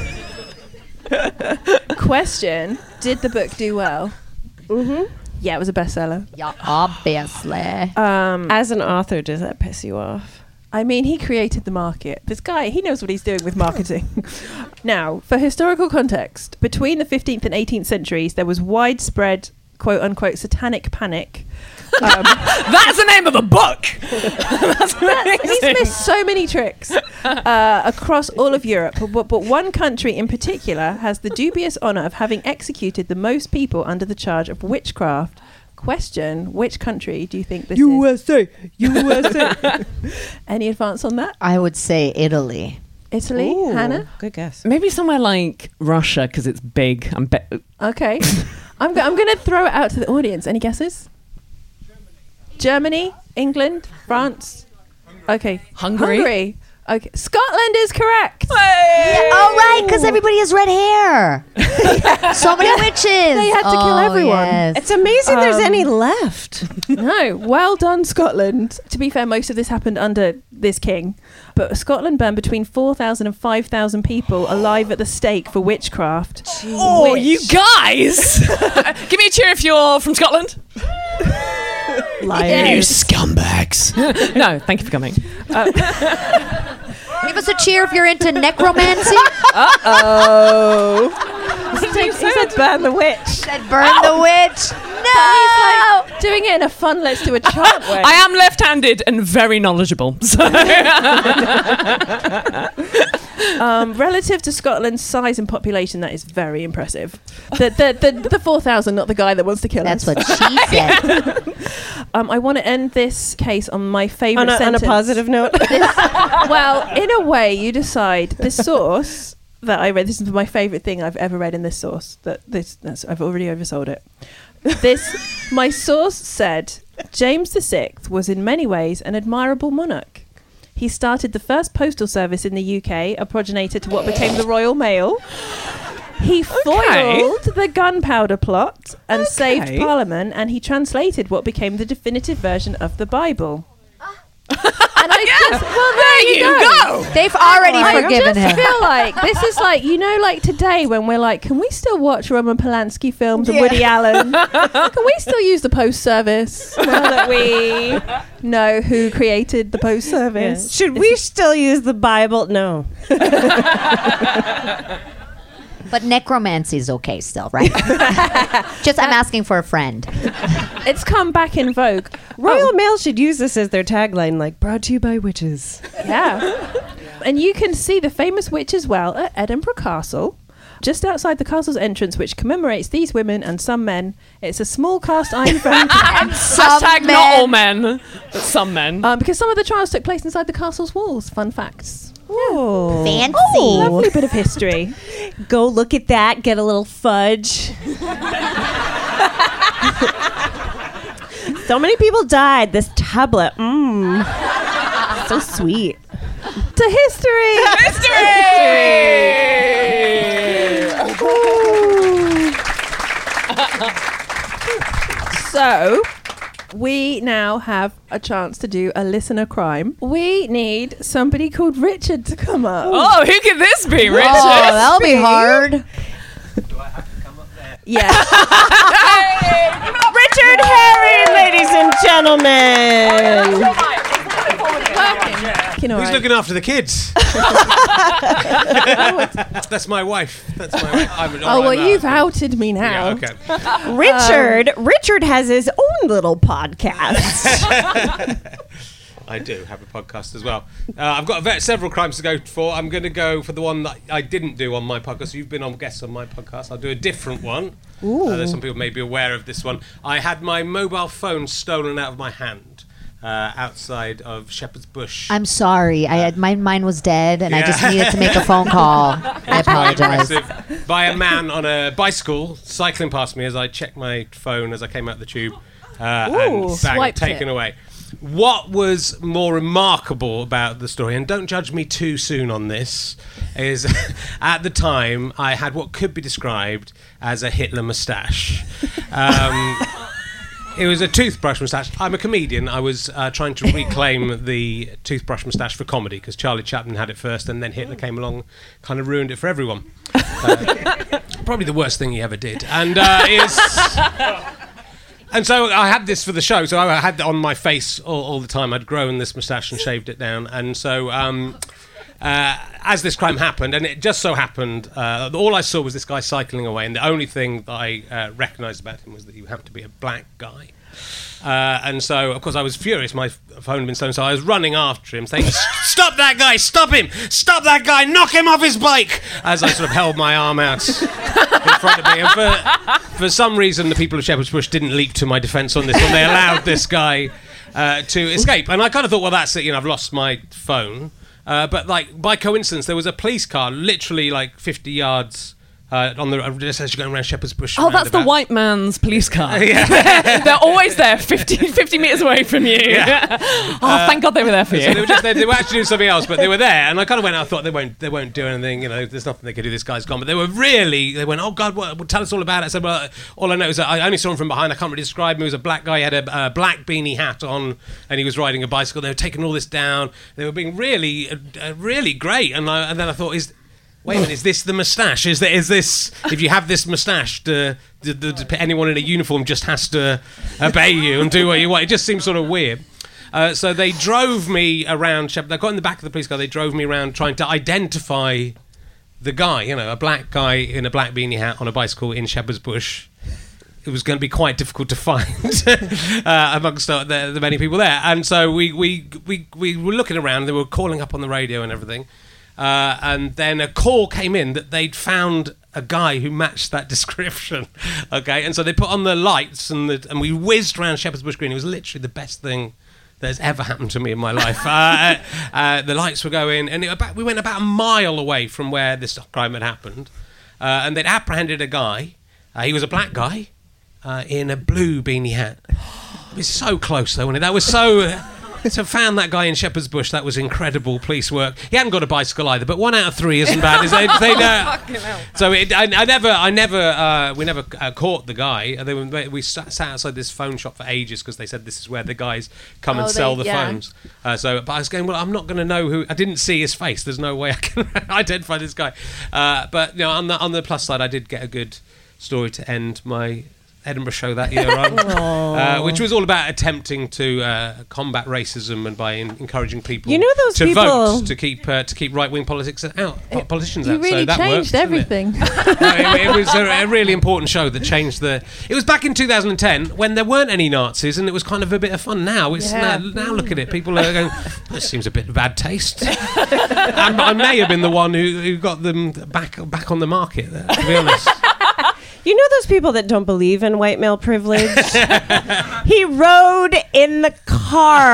question: did the book do well? Mm-hmm. Yeah, it was a bestseller. Yeah, obviously. Um, As an author, does that piss you off? I mean, he created the market. This guy, he knows what he's doing with marketing. Now, for historical context, between the fifteenth and eighteenth centuries, there was widespread, quote unquote, satanic panic. Um, That's the name of a book. That's he's amazing. missed so many tricks uh, across all of Europe, but, but one country in particular has the dubious honour of having executed the most people under the charge of witchcraft. Question: which country do you think this U S A, U S A. is? Any advance on that? I would say Italy. Italy, Ooh, Hannah? good guess. Maybe somewhere like Russia because it's big. I'm bet. Okay. I'm, go- I'm going to throw it out to the audience. Any guesses? Germany, England, France. Okay. Hungary? Hungary. Okay. Scotland is correct. Yeah, oh, right, because everybody has red hair. So many witches. They had to kill Oh, everyone. yes. It's amazing there's Um, any left. No. Well done, Scotland. To be fair, most of this happened under this king. But Scotland burned between four thousand and five thousand people alive at the stake for witchcraft. Oh, Which- you guys! Give me a cheer if you're from Scotland. Liars. You scumbags. No, thank you for coming. Give us a cheer if you're into necromancy. Oh. He said burn the witch. Said burn the witch. No. Doing it in a fun let's do a chant way. I am left-handed and very knowledgeable. So. Um, relative to Scotland's size and population, that is very impressive. The the the, the four thousand, not the guy that wants to kill That's us. what she said. Um, I want to end this case on my favourite On a, on a sentence. positive note. Well, in a way, you decide. The source that I read, this is my favourite thing I've ever read in this source. That this, that's, I've already oversold it. This, my source said, James the Sixth was in many ways an admirable monarch. He started the first postal service in the U K, a progenitor to what became the Royal Mail. He foiled the gunpowder plot and saved Okay. Parliament, and he translated what became the definitive version of the Bible. And I Yeah. just, well, there, There you you go. go. They've already I forgiven just him. feel like this is like, you know, like today when we're like, can we still watch Roman Polanski films and Woody Allen? Can we still use the post service now that we know who created the post service? Should we still use the Bible? No. But necromancy is okay still, right? Just I'm asking for a friend. It's come back in vogue. Royal Mail should use this as their tagline, like, brought to you by witches. Yeah. And you can see the famous witch's well at Edinburgh Castle, just outside the castle's entrance, which commemorates these women and some men. It's a small cast iron frame. Hashtag not all men, but some men. Um, because some of the trials took place inside the castle's walls. Fun facts. Oh. Fancy. Lovely bit of history. Go look at that, get a little fudge. So many people died. This tablet, mmm. So sweet. To history. So, we now have a chance to do a listener crime. We need somebody called Richard to come up. Oh, who could this be, Richard? Oh, that'll be hard. Yeah. Richard Herring, ladies and gentlemen. You know, Who's right. looking after the kids? That's my wife. That's my wife. I'm, Oh, well, I'm, uh, you've outed me now. Yeah, okay. Richard, Richard has his own little podcast. I do have a podcast as well. Uh, I've got a ve- several crimes to go for. I'm going to go for the one that I didn't do on my podcast. You've been on guests on my podcast. I'll do a different one. Uh, there's some people may be aware of this one. I had my mobile phone stolen out of my hand uh, outside of Shepherd's Bush. I'm sorry. I had my mine was dead, and I just Yeah. needed to make a phone call. I Quite apologize. impressive. By a man on a bicycle cycling past me as I checked my phone as I came out the tube uh, and bang, Swiped taken it. away. What was more remarkable about the story, and don't judge me too soon on this, is at the time I had what could be described as a Hitler moustache. Um, it was a toothbrush moustache. I'm a comedian. I was uh, trying to reclaim the toothbrush moustache for comedy because Charlie Chaplin had it first and then Hitler came along, kind of ruined it for everyone. Uh, probably the worst thing he ever did. And uh, it's... And so I had this for the show, so I had it on my face all, all the time. I'd grown this moustache and shaved it down. And so um, uh, as this crime happened, and it just so happened, uh, all I saw was this guy cycling away, and the only thing that I uh, recognised about him was that he happened to be a black guy. Uh, and so, of course, I was furious. My f- phone had been stolen, so I was running after him, saying, "Stop that guy! Stop him! Stop that guy! Knock him off his bike!" As I sort of held my arm out in front of me. And for, for some reason, the people of Shepherd's Bush didn't leap to my defence on this one. They allowed this guy uh, to escape. And I kind of thought, well, that's it. You know, I've lost my phone. Uh, but, like, by coincidence, there was a police car literally, like, fifty yards... Uh, on the just as you're going around Shepherd's Bush. Oh, that's the roundabout. white man's police car. Yeah. They're always there, fifty, fifty metres away from you. Yeah. Oh, thank God they were there for So you. they were just they, they were actually doing something else, but they were there, and I kind of went. I thought they won't they won't do anything. You know, there's nothing they can do. This guy's gone. But they were really. They went. Oh God, what, well, tell us all about it. I said, well, all I know is that I only saw him from behind. I can't really describe him. He was a black guy. He had a uh, black beanie hat on, and he was riding a bicycle. They were taking all this down. They were being really, uh, uh, really great. And I, and then I thought, is. Wait a minute, is this the moustache? Is there, is this, if you have this moustache, the, the, the, the, anyone in a uniform just has to obey you and do what you want? It just seems sort of weird. Uh, so they drove me around, they got in the back of the police car, they drove me around trying to identify the guy, you know, a black guy in a black beanie hat on a bicycle in Shepherd's Bush. It was going to be quite difficult to find uh, amongst the, the, the many people there. And so we, we, we, we were looking around, they were calling up on the radio and everything. Uh, and then a call came in that they'd found a guy who matched that description. Okay, and so they put on the lights and the, and we whizzed around Shepherd's Bush Green. It was literally the best thing that's ever happened to me in my life. Uh, uh, the lights were going, and it, about, we went about a mile away from where this crime had happened. Uh, and they'd apprehended a guy. Uh, he was a black guy uh, in a blue beanie hat. It was so close, though, wasn't it? That was so... So found that guy in Shepherd's Bush. That was incredible police work. He hadn't got a bicycle either, but one out of three isn't bad. Is they, they know. So it, I, I never, I never, uh, we never uh, caught the guy. They were, we sat, sat outside this phone shop for ages because they said this is where the guys come Oh, and sell they- the yeah. phones. Uh, so, but I was going, well, I'm not going to know who. I didn't see his face. There's no way I can identify this guy. Uh, but you know, on the on the plus side, I did get a good story to end my Edinburgh show that year on, uh, which was all about attempting to uh, combat racism and by in- encouraging people You know those to people- vote to keep uh, to keep right wing politics out, po- politicians You out. really so that changed worked, didn't it? everything. No, it, it was a, a really important show that changed the. It was back in two thousand ten when there weren't any Nazis and it was kind of a bit of fun. Now it's Yeah. now, now look at it. People are going. This seems a bit of bad taste. and I may have been the one who, who got them back back on the market. There, to be honest. You know those people that don't believe in white male privilege? He rode in the car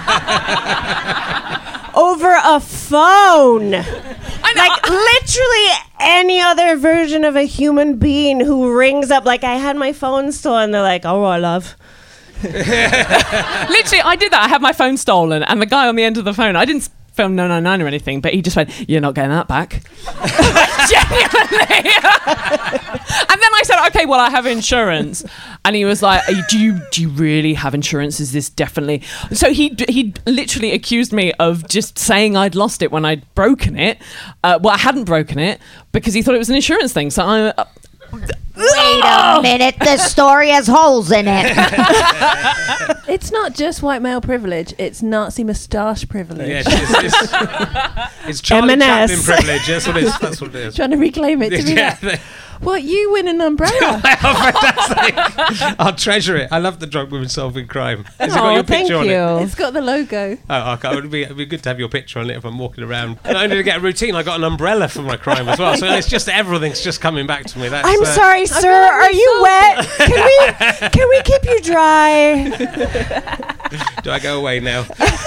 over a phone. Like literally any other version of a human being who rings up like I had my phone stolen. They're like, "Oh, I love." Literally, I did that. I had my phone stolen, and the guy on the end of the phone, I didn't film no nine nine or anything, but he just went, "You're not getting that back." Genuinely. And then I said, "Okay, well, I have insurance," and he was like, "Do you do you really have insurance? Is this definitely?" So he he literally accused me of just saying I'd lost it when I'd broken it. Uh, well, I hadn't broken it because he thought it was an insurance thing. So I. Uh, Wait a minute, this story has holes in it. It's not just white male privilege, it's Nazi moustache privilege. Yes, it's, it's, it's Charlie M and S. Chaplin privilege. That's what it is. That's what it is. Trying to reclaim it to be Yeah, that. What, you win an umbrella? Oh, fantastic. I'll treasure it. I love the Drunk Women Solving Crime. Has it got Oh, your thank picture on it? you. It's got the logo. Oh, okay. It would be, it'd be good to have your picture on it if I'm walking around. Not only to get a routine, I got an umbrella for my crime as well. So it's just everything's just coming back to me. That's, I'm uh, sorry, sir. Are you wet? Can we can we keep you dry? Do I go away now?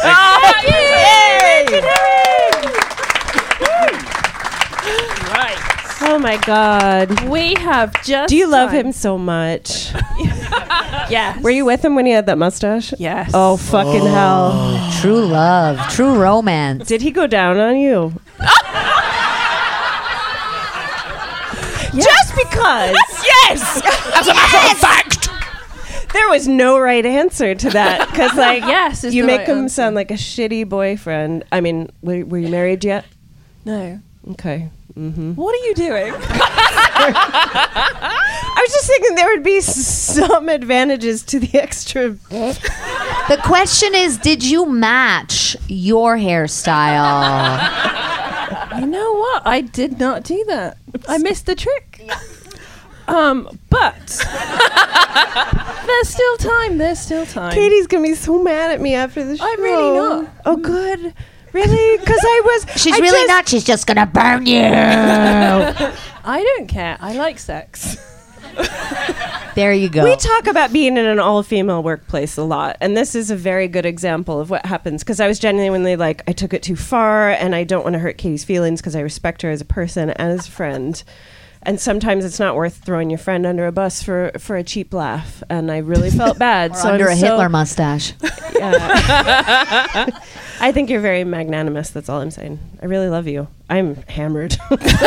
Right. Oh my God. We have just. Do you love time. him so much? Yes. Were you with him when he had that mustache? Yes. Oh, fucking hell. True love, true romance. Did he go down on you? Just because. yes, as a matter of fact. There was no right answer to that. Because, like, Yes is you the make right him answer. sound like a shitty boyfriend. I mean, were, were you married yet? No. Okay. What are you doing? I was just thinking there would be s- some advantages to the extra. The question is, did you match your hairstyle? You know what? I did not do that. I missed the trick. Um, but there's still time. There's still time. Katie's going to be so mad at me after the show. I'm really not. Oh, good. Really? Because I was. She's I really just- not. She's just gonna burn you. I don't care. I like sex. There you go. We talk about being in an all-female workplace a lot, and this is a very good example of what happens. Because I was genuinely like, I took it too far, and I don't want to hurt Katie's feelings because I respect her as a person and as a friend. And sometimes it's not worth throwing your friend under a bus for, for a cheap laugh. And I really felt bad. Or so under I'm a so- Hitler mustache. Yeah. I think you're very magnanimous. That's all I'm saying. I really love you. I'm hammered.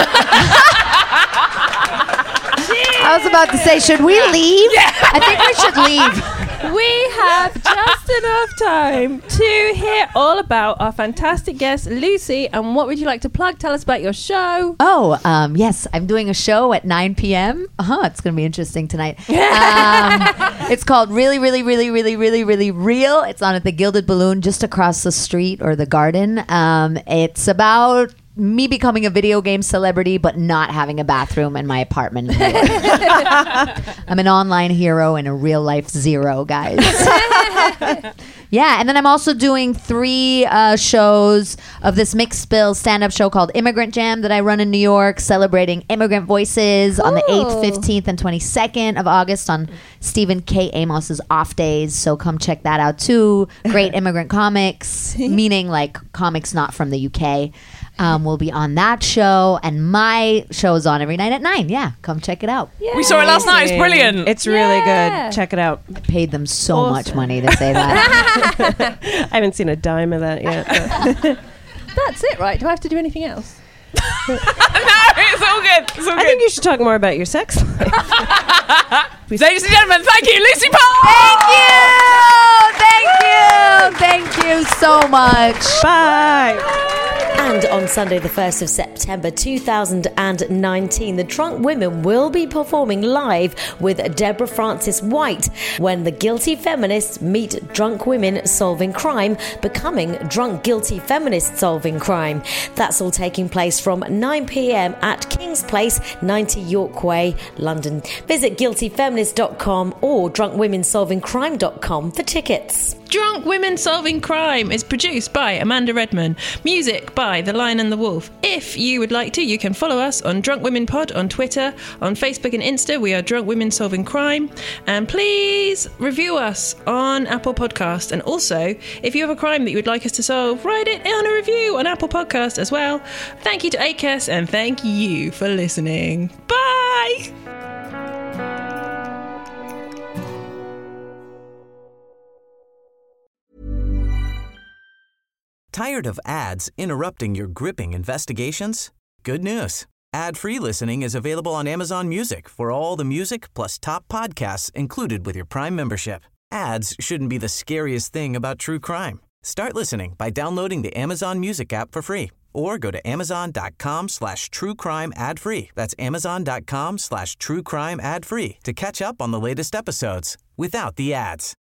I was about to say, should we leave? I think we should leave. We have just enough time to hear all about our fantastic guest, Lucy. And what would you like to plug? Tell us about your show. Oh, um, yes, I'm doing a show at nine p.m. Uh-huh, it's going to be interesting tonight. Um, it's called Really, Really, Really, Really, Really, Really Real. It's on at the Gilded Balloon just across the street or the garden. Um, it's about me becoming a video game celebrity but not having a bathroom in my apartment. I'm an online hero and a real life zero, guys. Yeah, and then I'm also doing three uh, shows of this mixed bill stand-up show called Immigrant Jam that I run in New York, celebrating immigrant voices on the eighth, fifteenth, and twenty-second of August on Stephen K. Amos's off days. So come check that out too. Great immigrant comics, meaning like comics not from the U K. Um, we'll be on that show, and my show is on every night at nine. Yeah, come check it out. We saw it last night. It's brilliant. It's really Yeah. good. Check it out. I paid them so Awesome. much money to say that. I haven't seen a dime of that yet. but- That's it, right? Do I have to do anything else? No, it's all good. It's all I good. think you should talk more about your sex life. Ladies and gentlemen, thank you, Lucy Parr. Thank you! Thank you! Thank you so much. Bye. And on Sunday, the first of September two thousand nineteen, the Drunk Women will be performing live with Deborah Francis White when the guilty feminists meet drunk women solving crime, becoming drunk guilty feminists solving crime. That's all taking place from nine p.m. at King's Place, ninety York Way, London. Visit guilty feminist dot com or drunk women solving crime dot com for tickets. Drunk Women Solving Crime is produced by Amanda Redman. Music by The Lion and the Wolf. If you would like to, you can follow us on Drunk Women Pod on Twitter, on Facebook and Insta. We are Drunk Women Solving Crime. And please review us on Apple Podcast. And also, if you have a crime that you would like us to solve, write it on a review on Apple Podcast as well. Thank you to A C A S and thank you for listening. Bye! Tired of ads interrupting your gripping investigations? Good news. Ad-free listening is available on Amazon Music for all the music plus top podcasts included with your Prime membership. Ads shouldn't be the scariest thing about true crime. Start listening by downloading the Amazon Music app for free or go to amazon.com slash true crime ad free. That's amazon.com slash true crime ad free to catch up on the latest episodes without the ads.